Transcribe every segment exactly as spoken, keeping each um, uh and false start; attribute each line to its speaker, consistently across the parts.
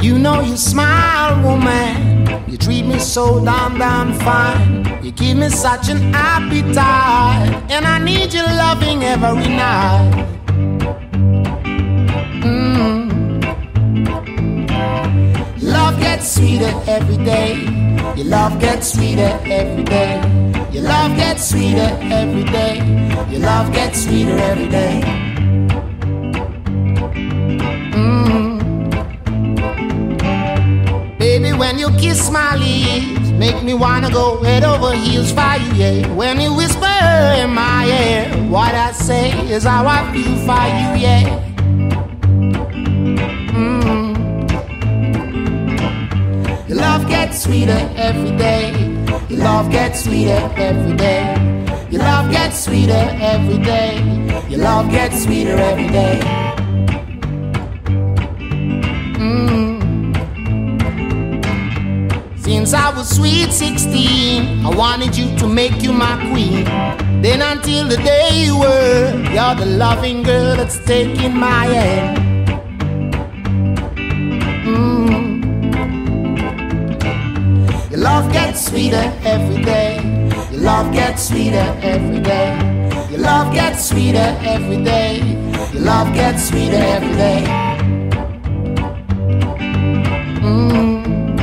Speaker 1: You know you smile, woman. You treat me so damn, damn fine. You give me such an appetite, and I need your loving every night. Mm. Love gets sweeter every day. Your love gets sweeter every day. Your love gets sweeter every day. Your love gets sweeter every day. Mm. Baby, when you kiss my lips, make me wanna go head over heels for you, yeah. When you whisper in my ear, what I say is how I feel for you, yeah. Mm. Your love gets sweeter every day. Your love gets sweeter every day. Your love gets sweeter every day. Your love gets sweeter every day. Mm. Since I was sweet sixteen, I wanted you to make you my queen. Then until the day you were, you're the loving girl that's taking my hand. Mm. Your love gets sweeter every day. Your love gets sweeter every day. Your love gets sweeter every day. Your love gets sweeter every day. Mm.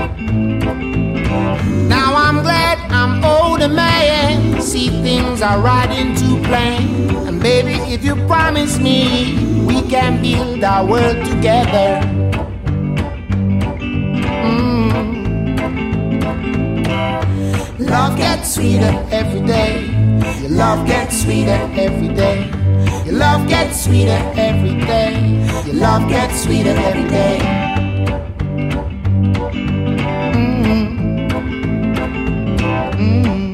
Speaker 1: Now I'm glad I'm older man. See, things are right into plan. And baby, if you promise me, we can build our world together. Love gets sweeter every day. Your love gets sweeter every day. Your love gets sweeter every day. Your love gets sweeter every day. Mm-hmm. Mm-hmm.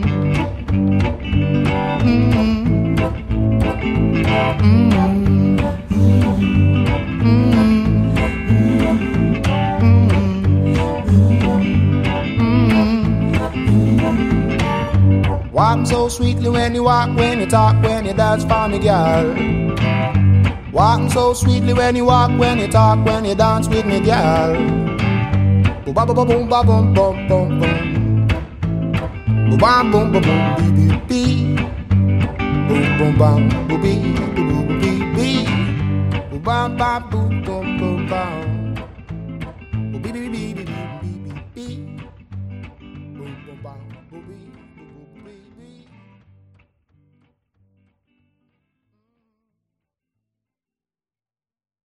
Speaker 1: Walk so sweetly when you walk, when you talk, when you dance for me, girl. Walk so sweetly when you walk, when you talk, when you dance with me, girl. Boom, ba, ba, ba, boom, ba, boom, boom, boom, boom. Boom, ba, boom, ba, boom, bee, bee, bee. Boom, boom, bam, boom, bee, boom, bee, bee. Boom, ba, ba, boom, boom, boom, boom.